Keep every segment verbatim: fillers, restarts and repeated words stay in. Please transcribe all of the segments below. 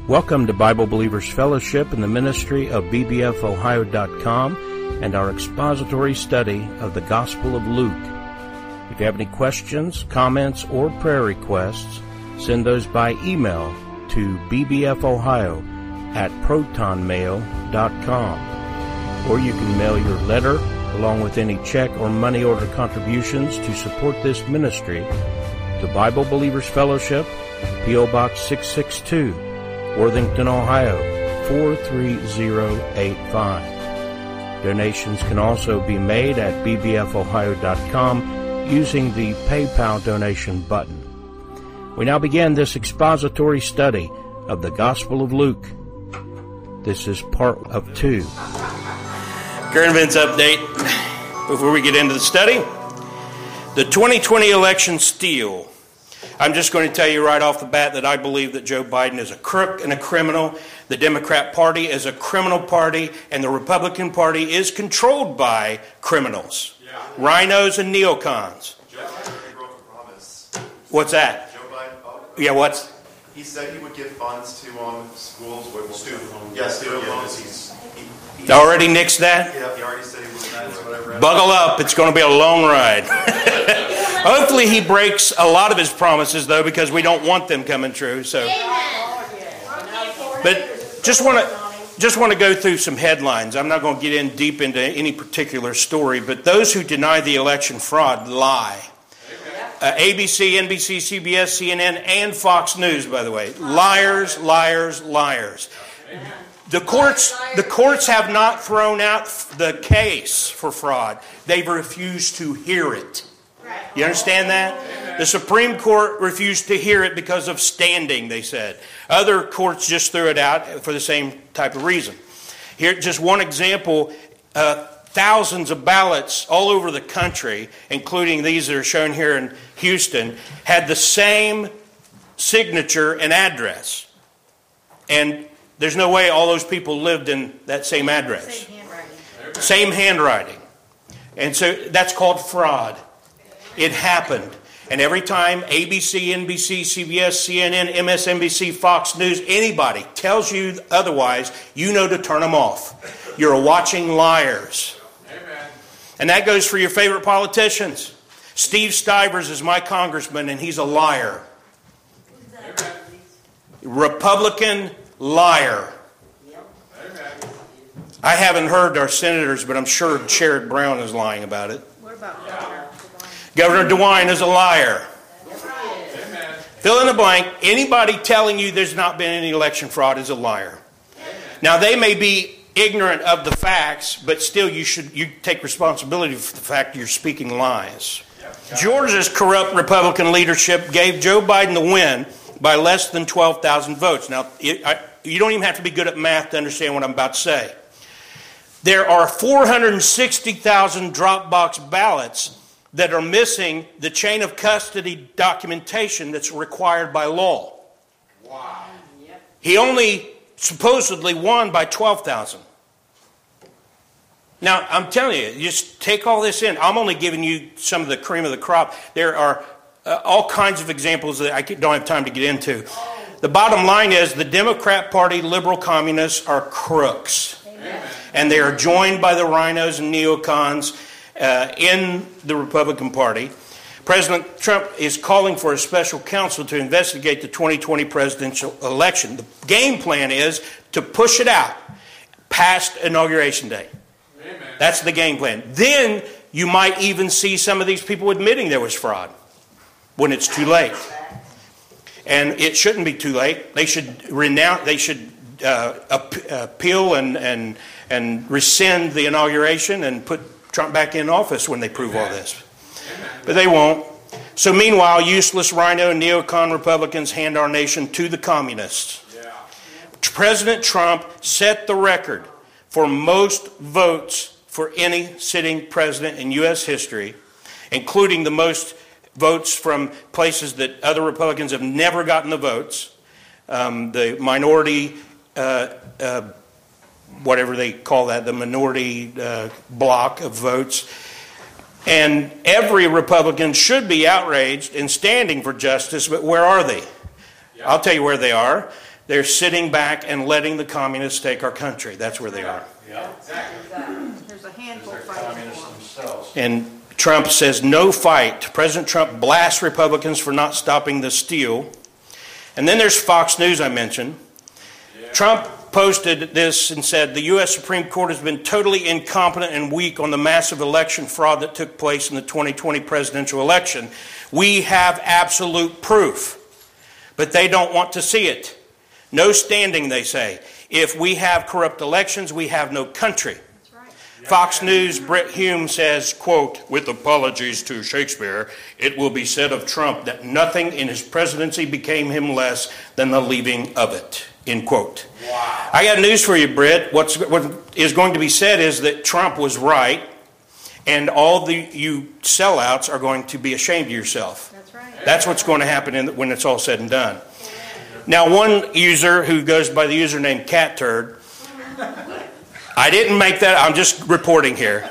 Welcome to Bible Believers Fellowship in the ministry of B B F Ohio dot com and our expository study of the Gospel of Luke. If you have any questions, comments, or prayer requests, send those by email to b b f ohio at proton mail dot com. Or you can mail your letter along with any check or money order contributions to support this ministry to Bible Believers Fellowship, P O Box six six two, Worthington, Ohio four three zero eight five. Donations can also be made at b b f ohio dot com using the PayPal donation button. We now begin this expository study of the Gospel of Luke. This is part of two. Current events update before we get into the study. The twenty twenty election steal. I'm just going to tell you right off the bat that I believe that Joe Biden is a crook and a criminal. The Democrat Party is a criminal party, and the Republican Party is controlled by criminals, yeah. Rhinos and neocons. Joe Biden broke a promise. What's that? Joe Biden. Oh, yeah, what's? He said he would give funds to um, schools with student loans. Yeah, student loans. He's he, he, already nixed that? Yeah, he already said he would. Whatever. Buckle up, it's going to be a long ride. Hopefully he breaks a lot of his promises, though, because we don't want them coming true. So, but just want to just want to go through some headlines. I'm not going to get in deep into any particular story, but those who deny the election fraud lie. Uh, A B C, N B C, C B S, C N N, and Fox News, by the way, liars, liars, liars. The courts, the courts have not thrown out the case for fraud. They've refused to hear it. You understand that? The Supreme Court refused to hear it because of standing, they said. Other courts just threw it out for the same type of reason. Here, just one example, uh, thousands of ballots all over the country, including these that are shown here in Houston, had the same signature and address. And there's no way all those people lived in that same address. Same handwriting. Same handwriting. And so that's called fraud. It happened. And every time A B C, N B C, C B S, C N N, M S N B C, Fox News, anybody tells you otherwise, you know to turn them off. You're watching liars. Amen. And that goes for your favorite politicians. Steve Stivers is my congressman, and he's a liar. Amen. Republican liar. Amen. I haven't heard our senators, but I'm sure Sherrod Brown is lying about it. What about Governor? Governor DeWine is a liar. Amen. Fill in the blank. Anybody telling you there's not been any election fraud is a liar. Amen. Now, they may be ignorant of the facts, but still you should you take responsibility for the fact you're speaking lies. Yep. Georgia's corrupt Republican leadership gave Joe Biden the win by less than twelve thousand votes. Now, it, I, you don't even have to be good at math to understand what I'm about to say. There are four hundred sixty thousand drop box ballots that are missing the chain of custody documentation that's required by law. Wow. He only supposedly won by twelve thousand. Now, I'm telling you, just take all this in. I'm only giving you some of the cream of the crop. There are uh, all kinds of examples that I don't have time to get into. The bottom line is the Democrat Party, liberal communists are crooks. Amen. And they are joined by the rhinos and neocons Uh, in the Republican Party. President Trump is calling for a special counsel to investigate the twenty twenty presidential election. The game plan is to push it out past Inauguration Day. Amen. That's the game plan. Then you might even see some of these people admitting there was fraud when it's too late. And it shouldn't be too late. They should renounce, they should uh, appeal and, and, and rescind the inauguration and put Trump back in office when they prove all this. But they won't. So meanwhile, useless rhino and neocon Republicans hand our nation to the communists. Yeah. President Trump set the record for most votes for any sitting president in U S history, including the most votes from places that other Republicans have never gotten the votes. Um, the minority uh, uh, whatever they call that, the minority uh, block of votes. And every Republican should be outraged and standing for justice, but where are they? Yeah. I'll tell you where they are. They're sitting back and letting the communists take our country. That's where they are. Yeah, exactly. There's a handful They're fighting communists for them. themselves. And Trump says no fight. President Trump blasts Republicans for not stopping the steal. And then there's Fox News I mentioned. Yeah. Trump posted this and said the U S Supreme Court has been totally incompetent and weak on the massive election fraud that took place in the twenty twenty presidential election. We have absolute proof, but they don't want to see it. No standing, they say. If we have corrupt elections, we have no country. That's right. Fox News' Brit Hume says, quote, with apologies to Shakespeare, it will be said of Trump that nothing in his presidency became him less than the leaving of it, end quote. Wow. I got news for you, Britt. What's, what is going to be said is that Trump was right, and all the you sellouts are going to be ashamed of yourself. That's right. That's what's going to happen in, when it's all said and done. Now, one user who goes by the username Cat Turd, I didn't make that, I'm just reporting here.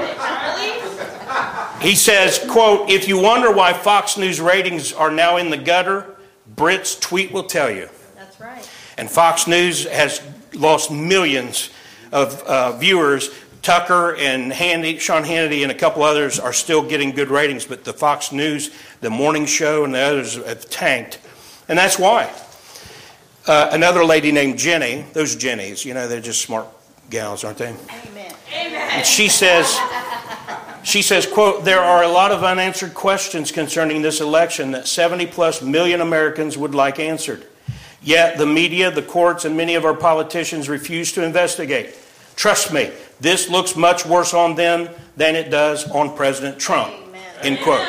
He says, quote, if you wonder why Fox News ratings are now in the gutter, Britt's tweet will tell you. That's right. And Fox News has lost millions of uh, viewers. Tucker and Hannity, Sean Hannity and a couple others are still getting good ratings, but the Fox News, the morning show, and the others have tanked. And that's why. Uh, another lady named Jenny, those Jennies, you know, they're just smart gals, aren't they? Amen. And she says, she says, quote, there are a lot of unanswered questions concerning this election that seventy plus million Americans would like answered. Yet the media, the courts, and many of our politicians refuse to investigate. Trust me, this looks much worse on them than it does on President Trump, end quote.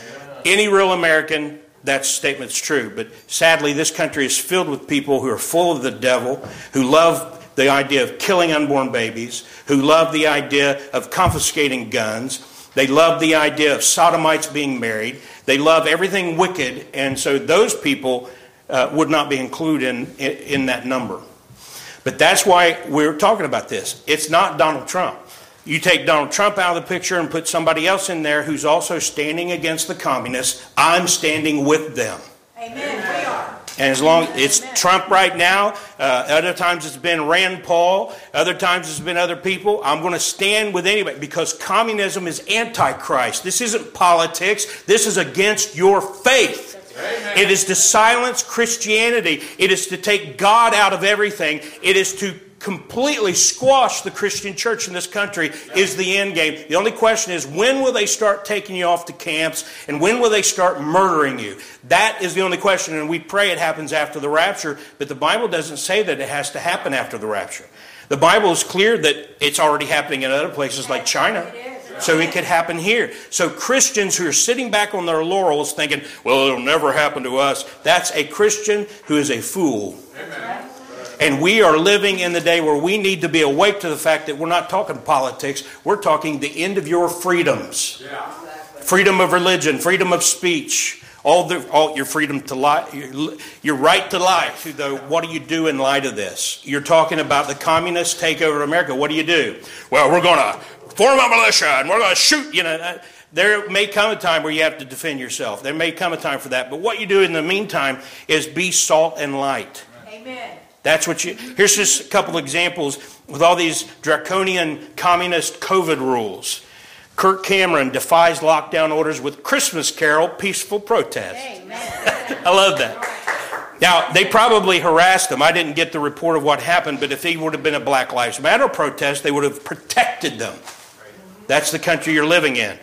Any real American, that statement's true. But sadly, this country is filled with people who are full of the devil, who love the idea of killing unborn babies, who love the idea of confiscating guns. They love the idea of sodomites being married. They love everything wicked. And so those people uh, would not be included in, in, in that number. But that's why we're talking about this. It's not Donald Trump. You take Donald Trump out of the picture and put somebody else in there who's also standing against the communists. I'm standing with them. Amen. We are. And as long it's Trump right now, uh, other times it's been Rand Paul, other times it's been other people. I'm going to stand with anybody because communism is antichrist. This isn't politics. This is against your faith. Amen. It is to silence Christianity. It is to take God out of everything. It is to completely squash the Christian church in this country is the end game. The only question is, when will they start taking you off to camps and when will they start murdering you? That is the only question, and we pray it happens after the rapture, but the Bible doesn't say that it has to happen after the rapture. The Bible is clear that it's already happening in other places like China. So it could happen here. So Christians who are sitting back on their laurels thinking, well, it'll never happen to us, that's a Christian who is a fool. Amen. And we are living in the day where we need to be awake to the fact that we're not talking politics. We're talking the end of your freedoms. Yeah. Freedom of religion, freedom of speech, all the all your freedom to lie, your, your right to life. Though, what do you do in light of this? You're talking about the communist takeover of America. What do you do? Well, we're going to form a militia and we're going to shoot. You know, there may come a time where you have to defend yourself. There may come a time for that. But what you do in the meantime is be salt and light. Amen. That's what you, here's just a couple examples with all these draconian communist COVID rules. Kirk Cameron defies lockdown orders with Christmas Carol peaceful protest. Amen. I love that. Now, they probably harassed him. I didn't get the report of what happened, but if he would have been a Black Lives Matter protest, they would have protected them. That's the country you're living in.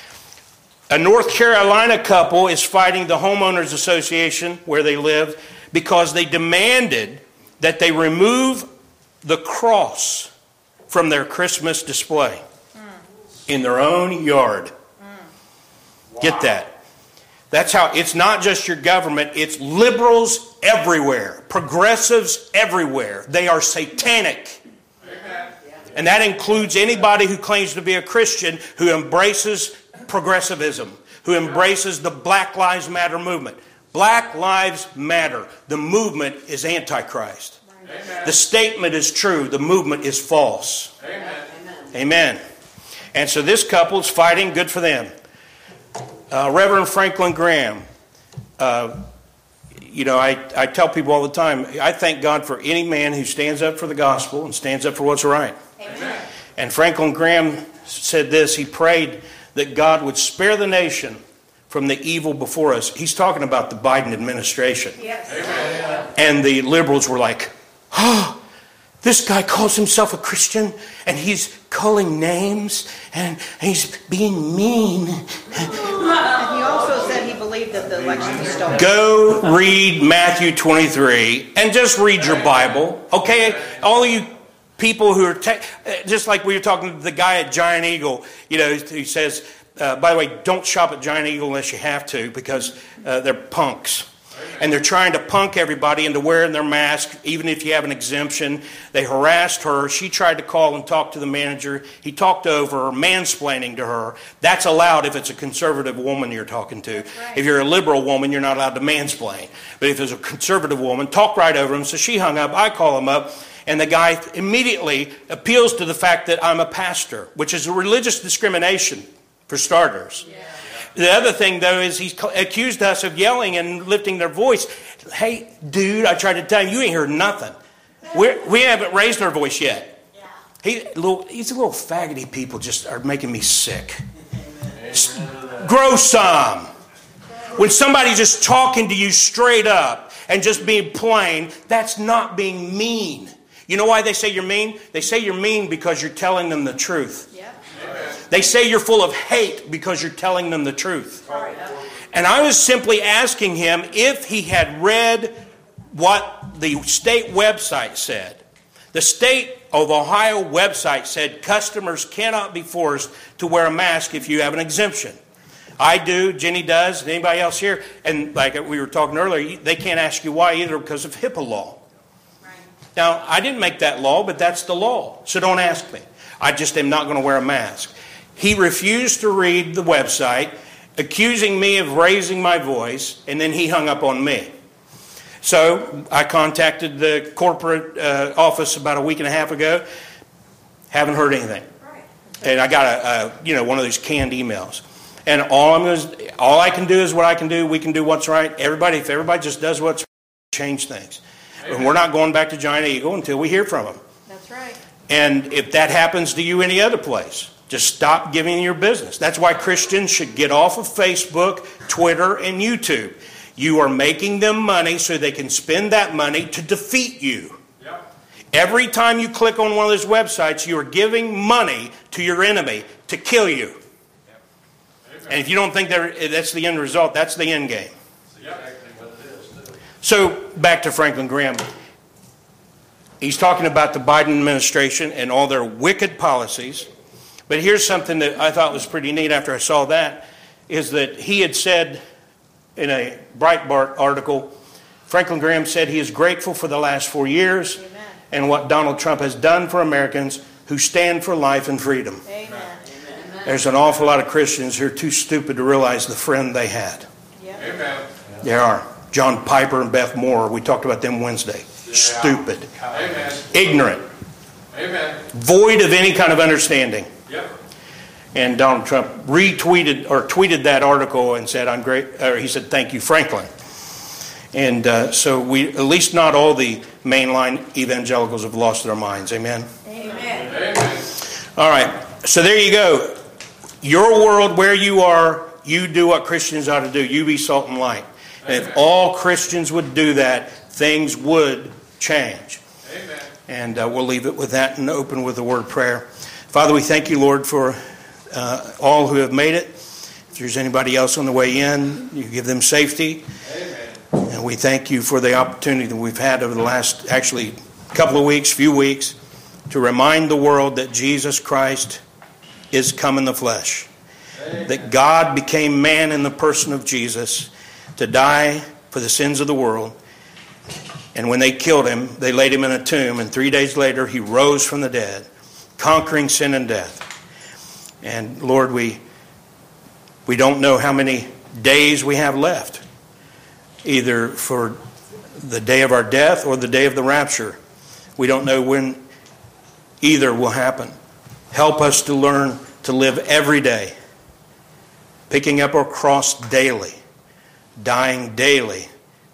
A North Carolina couple is fighting the Homeowners Association where they live because they demanded that they remove the cross from their Christmas display mm. in their own yard. Mm. Wow. Get that. That's how, it's not just your government, it's liberals everywhere, progressives everywhere. They are satanic. Amen. And that includes anybody who claims to be a Christian who embraces progressivism, who embraces the Black Lives Matter movement. Black Lives Matter. The movement is Antichrist. Amen. The statement is true. The movement is false. Amen. Amen. And so this couple is fighting. Good for them. Uh, Reverend Franklin Graham. Uh, you know, I, I tell people all the time, I thank God for any man who stands up for the gospel and stands up for what's right. Amen. And Franklin Graham said this. He prayed that God would spare the nation from the evil before us. He's talking about the Biden administration. Yes. Amen. And the liberals were like, oh, this guy calls himself a Christian and he's calling names and he's being mean. And he also said he believed that the election was stolen. Go read Matthew twenty-three and just read your Bible. Okay? All you people who are, te- just like we were talking to the guy at Giant Eagle, you know, who says, uh, by the way, don't shop at Giant Eagle unless you have to because uh, they're punks. And they're trying to punk everybody into wearing their mask, even if you have an exemption. They harassed her. She tried to call and talk to the manager. He talked over her, mansplaining to her. That's allowed if it's a conservative woman you're talking to. Right. If you're a liberal woman, you're not allowed to mansplain. But if it's a conservative woman, talk right over him. So she hung up. I call him up. And the guy immediately appeals to the fact that I'm a pastor, which is a religious discrimination, for starters. Yeah. The other thing, though, is he's accused us of yelling and lifting their voice. Hey, dude, I tried to tell you, you ain't heard nothing. We're, we haven't raised our voice yet. Yeah. He, little, these little faggoty people just are making me sick. Amen. Grow some. When somebody's just talking to you straight up and just being plain, that's not being mean. You know why they say you're mean? They say you're mean because you're telling them the truth. Yeah. They say you're full of hate because you're telling them the truth. And I was simply asking him if he had read what the state website said. The state of Ohio website said customers cannot be forced to wear a mask if you have an exemption. I do, Jenny does, anybody else here? And like we were talking earlier, they can't ask you why either because of HIPAA law. Right. Now, I didn't make that law, but that's the law. So don't ask me. I just am not going to wear a mask. He refused to read the website, accusing me of raising my voice, and then he hung up on me. So I contacted the corporate uh, office about a week and a half ago. Haven't heard anything. And I got a, a you know one of those canned emails. And all I'm going all I can do is what I can do. We can do what's right. Everybody, if everybody just does what's right, change things. Amen. And we're not going back to Giant Eagle until we hear from them. That's right. And if that happens to you any other place, just stop giving your business. That's why Christians should get off of Facebook, Twitter, and YouTube. You are making them money so they can spend that money to defeat you. Yep. Every time you click on one of those websites, you are giving money to your enemy to kill you. Yep. And if you don't think that's the end result, that's the end game. Yep. So back to Franklin Graham. He's talking about the Biden administration and all their wicked policies. But here's something that I thought was pretty neat after I saw that, is that he had said in a Breitbart article, Franklin Graham said he is grateful for the last four years Amen. And what Donald Trump has done for Americans who stand for life and freedom. Amen. There's an awful lot of Christians who are too stupid to realize the friend they had. Yep. Amen. There are. John Piper and Beth Moore, we talked about them Wednesday. Yeah. Stupid. Amen. Ignorant. Amen. Void of any kind of understanding. Yep. And Donald Trump retweeted or tweeted that article and said, "I'm great." Or he said, "Thank you, Franklin." And uh, so we, at least not all the mainline evangelicals have lost their minds. Amen. Amen. Amen. All right. So there you go. Your world, where you are, you do what Christians ought to do. You be salt and light. And if all Christians would do that, things would change. Amen. And uh, we'll leave it with that and open with a word of prayer. Father, we thank you, Lord, for uh, all who have made it. If there's anybody else on the way in, you give them safety. Amen. And we thank you for the opportunity that we've had over the last, actually, couple of weeks, few weeks, to remind the world that Jesus Christ is come in the flesh. Amen. That God became man in the person of Jesus to die for the sins of the world. And when they killed him, they laid him in a tomb. And three days later, he rose from the dead, conquering sin and death. And Lord, we we don't know how many days we have left, either for the day of our death or the day of the rapture. We don't know when either will happen. Help us to learn to live every day, picking up our cross daily, dying daily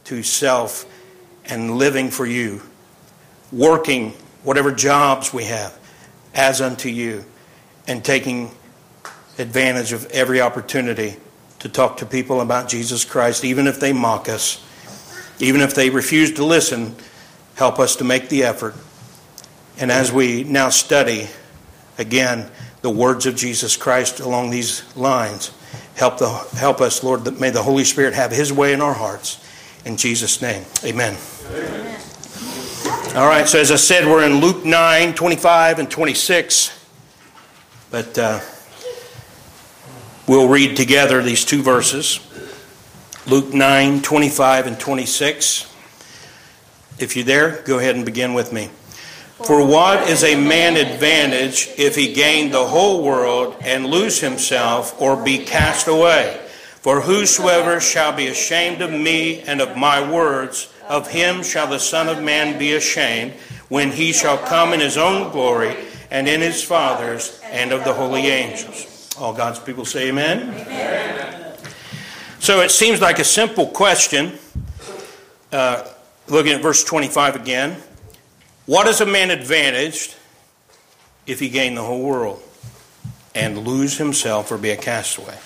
to self and living for you, working whatever jobs we have as unto you, and taking advantage of every opportunity to talk to people about Jesus Christ, even if they mock us, even if they refuse to listen. Help us to make the effort. And as we now study, again, the words of Jesus Christ along these lines, help the help us, Lord, that may the Holy Spirit have His way in our hearts. In Jesus' name, amen. Amen. All right, so as I said, we're in Luke nine, twenty-five and twenty-six. But uh, we'll read together these two verses. Luke nine, twenty-five and twenty-six. If you're there, go ahead and begin with me. For what is a man advantage if he gain the whole world and lose himself or be cast away? For whosoever shall be ashamed of me and of my words, of him shall the Son of Man be ashamed, when he shall come in his own glory and in his Father's and of the holy angels. All God's people say amen. Amen. So it seems like a simple question. Uh, looking at verse twenty-five again. What is a man advantaged if he gain the whole world and lose himself or be a castaway?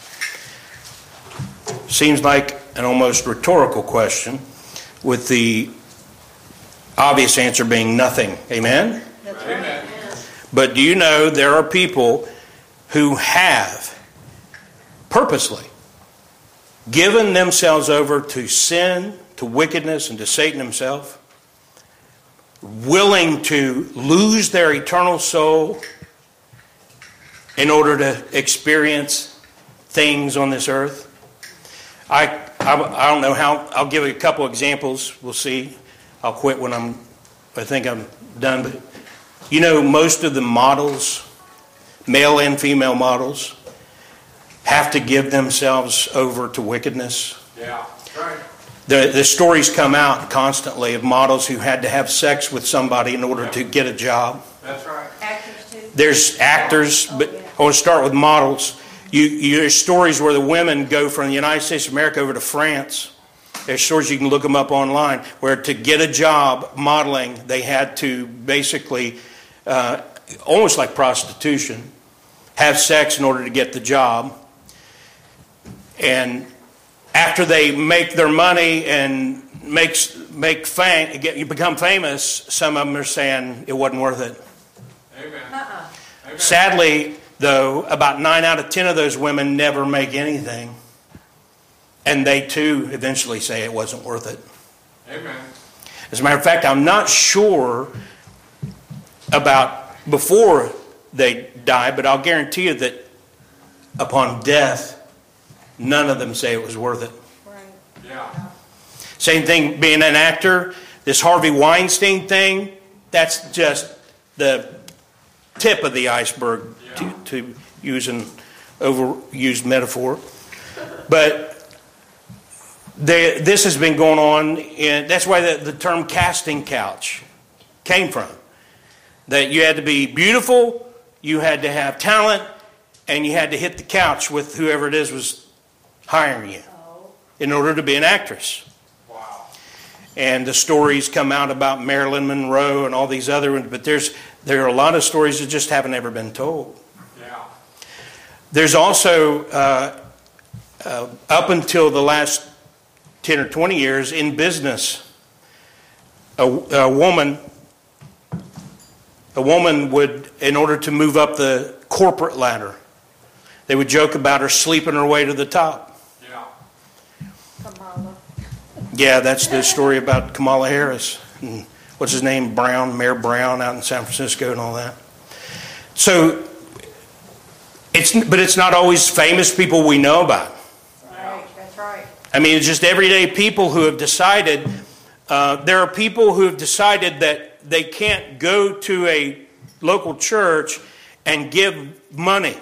Seems like an almost rhetorical question, with the obvious answer being nothing. Amen? That's right. Amen. But do you know there are people who have purposely given themselves over to sin, to wickedness, and to Satan himself, willing to lose their eternal soul in order to experience things on this earth? I, I, I don't know how. I'll give you a couple examples. We'll see. I'll quit when I'm, I think I'm done. But you know, most of the models, male and female models, have to give themselves over to wickedness. Yeah, right. The, the stories come out constantly of models who had to have sex with somebody in order to get a job. That's right. Actors too. There's actors, but I want to start with models. You, you, there's stories where the women go from the United States of America over to France. There's stories, you can look them up online, where to get a job modeling, they had to basically, uh, almost like prostitution, have sex in order to get the job. And after they make their money and makes make fame, get, you become famous, some of them are saying it wasn't worth it. Amen. Uh-uh. Amen. Sadly, though, about nine out of ten of those women never make anything. And they, too, eventually say it wasn't worth it. Amen. As a matter of fact, I'm not sure about before they die, but I'll guarantee you that upon death, none of them say it was worth it. Right. Yeah. Same thing being an actor. This Harvey Weinstein thing, that's just the tip of the iceberg, Yeah. to, to use an overused metaphor. But they, this has been going on, and that's why the, the term casting couch came from. That you had to be beautiful, you had to have talent, and you had to hit the couch with whoever it is was hiring you in order to be an actress. Wow. And the stories come out about Marilyn Monroe and all these other ones, but there's there are a lot of stories that just haven't ever been told. Yeah. There's also, uh, uh, up until the last ten or twenty years in business, a, a woman, a woman would, in order to move up the corporate ladder, they would joke about her sleeping her way to the top. Yeah. Kamala. Yeah, that's the story about Kamala Harris. And what's his name? Brown, Mayor Brown out in San Francisco and all that. So, it's but it's not always famous people we know about. Right, that's right. I mean, it's just everyday people who have decided, uh, there are people who have decided that they can't go to a local church and give money.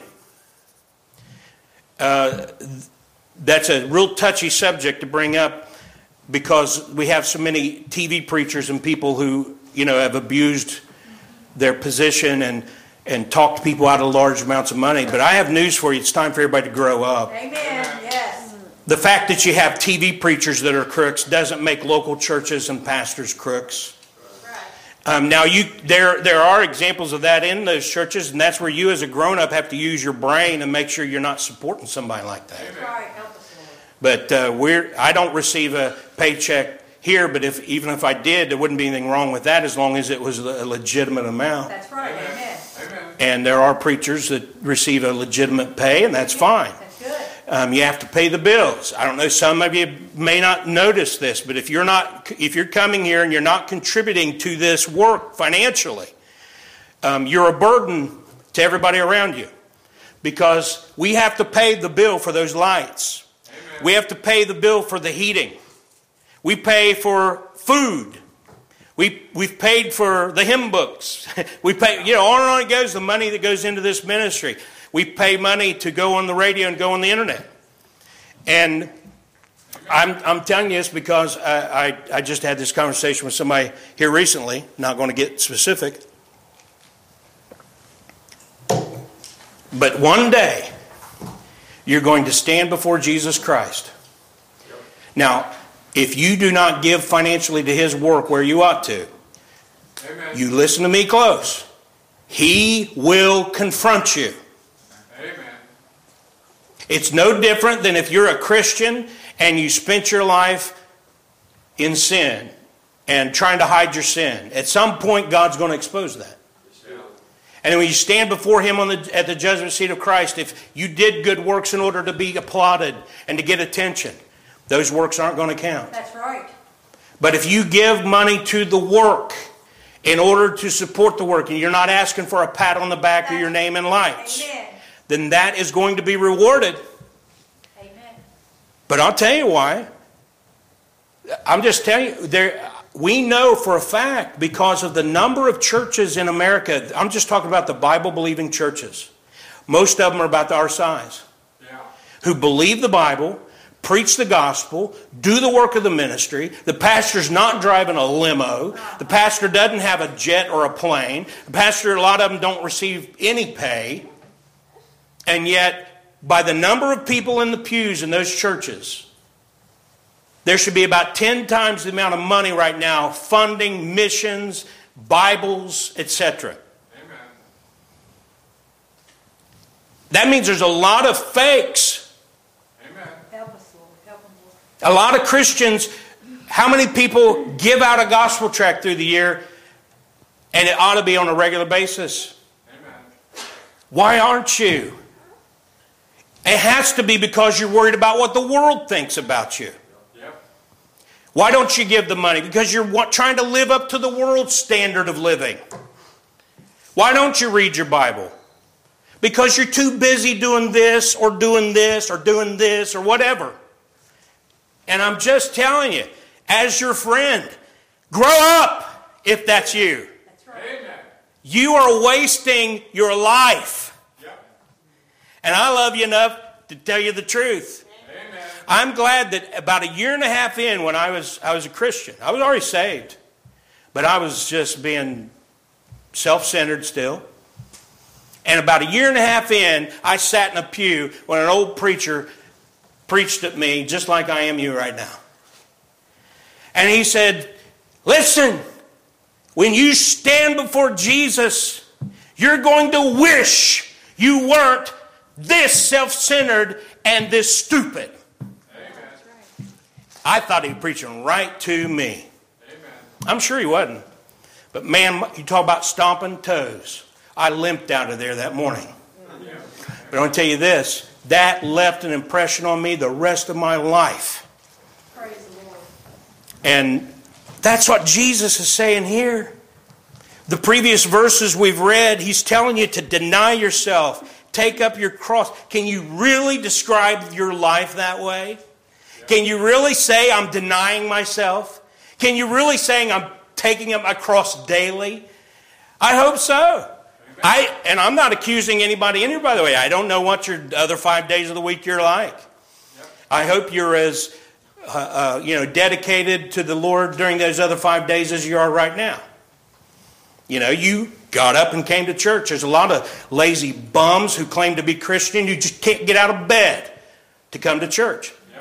Uh, that's a real touchy subject to bring up, because we have so many T V preachers and people who, you know, have abused their position and, and talked people out of large amounts of money. But I have news for you. It's time for everybody to grow up. Amen. Yes. The fact that you have T V preachers that are crooks doesn't make local churches and pastors crooks. Um, now, you there there are examples of that in those churches, and that's where you as a grown-up have to use your brain and make sure you're not supporting somebody like that. But uh, we're I don't receive a paycheck here, but if even if I did, there wouldn't be anything wrong with that as long as it was a legitimate amount. That's right, amen. Amen. And there are preachers that receive a legitimate pay, and that's fine. That's good. Um, you have to pay the bills. I don't know, some of you may not notice this, but if you're not, if you're coming here and you're not contributing to this work financially, um, you're a burden to everybody around you, because we have to pay the bill for those lights. Amen. We have to pay the bill for the heating. We pay for food. We, we've paid for the hymn books. We pay, you know, on and on it goes, the money that goes into this ministry. We pay money to go on the radio and go on the internet. And I'm, I'm telling you this because I, I, I just had this conversation with somebody here recently, not going to get specific. But one day, you're going to stand before Jesus Christ. Now, if you do not give financially to His work where you ought to, Amen. You listen to me close. He will confront you. Amen. It's no different than if you're a Christian and you spent your life in sin and trying to hide your sin. At some point, God's going to expose that. And when you stand before Him on the, at the judgment seat of Christ, if you did good works in order to be applauded and to get attention, those works aren't going to count. That's right. But if you give money to the work in order to support the work, and you're not asking for a pat on the back That's, or your name in lights, amen. Then that is going to be rewarded. Amen. But I'll tell you why. I'm just telling you, there, we know for a fact, because of the number of churches in America, I'm just talking about the Bible-believing churches. Most of them are about our size. Yeah. Who believe the Bible, preach the gospel, do the work of the ministry. The pastor's not driving a limo. The pastor doesn't have a jet or a plane. The pastor, a lot of them don't receive any pay. And yet, by the number of people in the pews in those churches, there should be about ten times the amount of money right now funding missions, Bibles, et cetera. Amen. That means there's a lot of fakes. Amen. Help us, Lord. Help them, Lord. A lot of Christians, how many people give out a gospel tract through the year, and it ought to be on a regular basis? Amen. Why aren't you? It has to be because you're worried about what the world thinks about you. Yep. Why don't you give the money? Because you're trying to live up to the world's standard of living. Why don't you read your Bible? Because you're too busy doing this or doing this or doing this or whatever. And I'm just telling you, as your friend, grow up if that's you. That's right. Amen. You are wasting your life. Yep. And I love you enough to tell you the truth. Amen. I'm glad that about a year and a half in, when I was I was a Christian, I was already saved, but I was just being self-centered still. And about a year and a half in, I sat in a pew when an old preacher preached at me just like I am you right now. And he said, listen, when you stand before Jesus, you're going to wish you weren't this self-centered and this stupid. Amen. I thought he was preaching right to me. Amen. I'm sure he wasn't. But man, you talk about stomping toes. I limped out of there that morning. Yeah. But I want to tell you this, that left an impression on me the rest of my life. Praise the Lord. And that's what Jesus is saying here. The previous verses we've read, He's telling you to deny yourself. Take up your cross. Can you really describe your life that way? Can you really say I'm denying myself? Can you really say I'm taking up my cross daily? I hope so. I and I'm not accusing anybody in here, by the way. I don't know what your other five days of the week you're like. I hope you're as uh, uh, you know dedicated to the Lord during those other five days as you are right now. You know, you got up and came to church. There's a lot of lazy bums who claim to be Christian. You just can't get out of bed to come to church. Yep.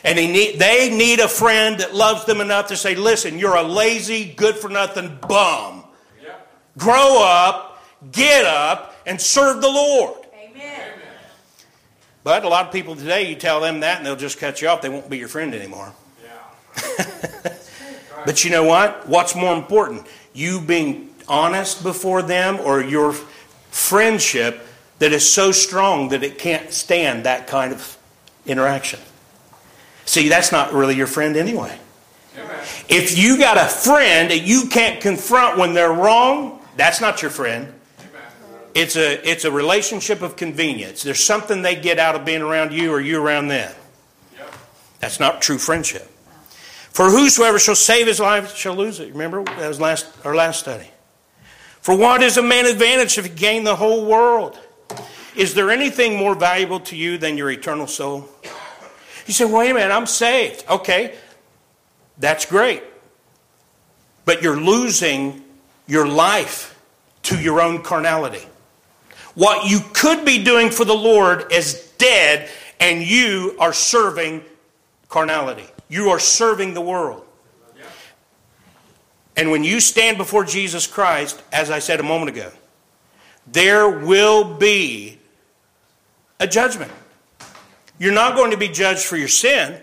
And they need, they need a friend that loves them enough to say, listen, you're a lazy, good-for-nothing bum. Yep. Grow up, get up, and serve the Lord. Amen. But a lot of people today, you tell them that and they'll just cut you off. They won't be your friend anymore. Yeah. But you know what? What's more important? You being honest before them, or your friendship that is so strong that it can't stand that kind of interaction? See, that's not really your friend anyway. Amen. If you got a friend that you can't confront when they're wrong, that's not your friend. Amen. It's a, it's a relationship of convenience. There's something they get out of being around you or you around them. Yep. That's not true friendship. For whosoever shall save his life shall lose it. Remember, that was last, our last study. For what is a man advantage if he gain the whole world? Is there anything more valuable to you than your eternal soul? You say, wait a minute, I'm saved. Okay, that's great. But you're losing your life to your own carnality. What you could be doing for the Lord is dead, and you are serving carnality. You are serving the world. And when you stand before Jesus Christ, as I said a moment ago, there will be a judgment. You're not going to be judged for your sin.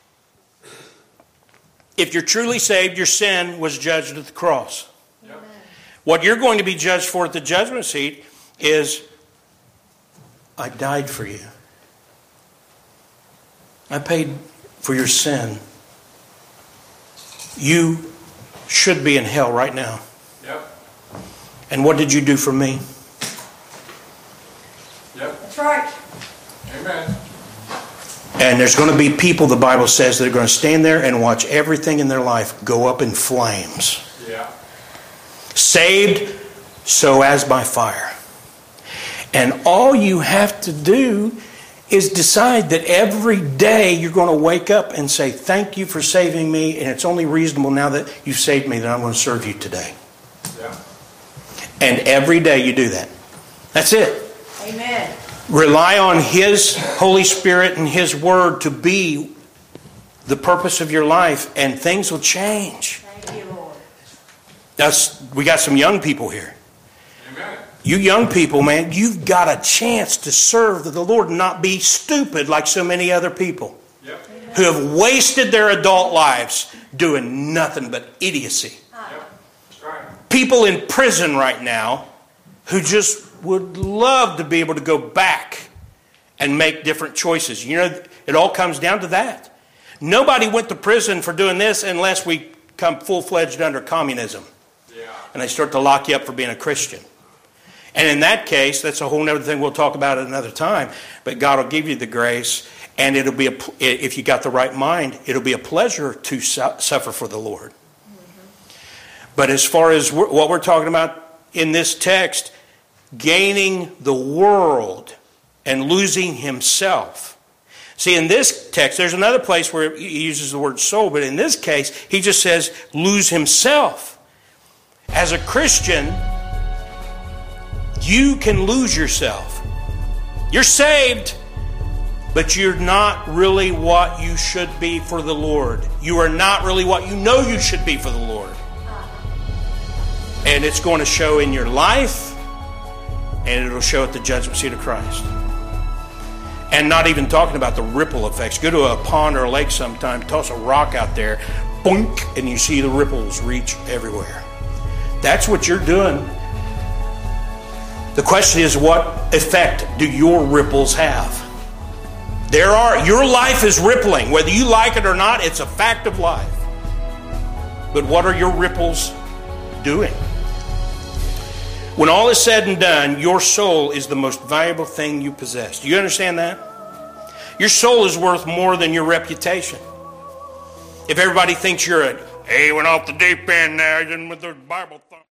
If you're truly saved, your sin was judged at the cross. Yep. What you're going to be judged for at the judgment seat is, I died for you. I paid for your sin. You should be in hell right now. Yep. And what did you do for me? Yep. That's right. Amen. And there's going to be people, the Bible says, that are going to stand there and watch everything in their life go up in flames. Yeah. Saved so as by fire. And all you have to do is decide that every day you're going to wake up and say, thank you for saving me, and it's only reasonable now that you've saved me that I'm going to serve you today. Yeah. And every day you do that. That's it. Amen. Rely on His Holy Spirit and His Word to be the purpose of your life, and things will change. Thank you, Lord. That's, we got some young people here. Amen. You young people, man, you've got a chance to serve the Lord and not be stupid like so many other people Yep. who have wasted their adult lives doing nothing but idiocy. Yep. That's right. People in prison right now who just would love to be able to go back and make different choices. You know, it all comes down to that. Nobody went to prison for doing this unless we come full-fledged under communism. Yeah. And they start to lock you up for being a Christian. And in that case, that's a whole other thing we'll talk about at another time. But God will give you the grace, and it'll be a, if you got the right mind, it'll be a pleasure to su- suffer for the Lord. Mm-hmm. But as far as we're, what we're talking about in this text, gaining the world and losing himself. See, in this text, there's another place where he uses the word soul, but in this case, he just says lose himself. As a Christian, you can lose yourself. You're saved, but you're not really what you should be for the Lord. You are not really what you know you should be for the Lord. And it's going to show in your life, and it'll show at the judgment seat of Christ. And not even talking about the ripple effects. Go to a pond or a lake sometime, toss a rock out there, boink, and you see the ripples reach everywhere. That's what you're doing. The question is, what effect do your ripples have? There are, your life is rippling. Whether you like it or not, it's a fact of life. But what are your ripples doing? When all is said and done, your soul is the most valuable thing you possess. Do you understand that? Your soul is worth more than your reputation. If everybody thinks you're a, hey, went off the deep end there with the Bible thump.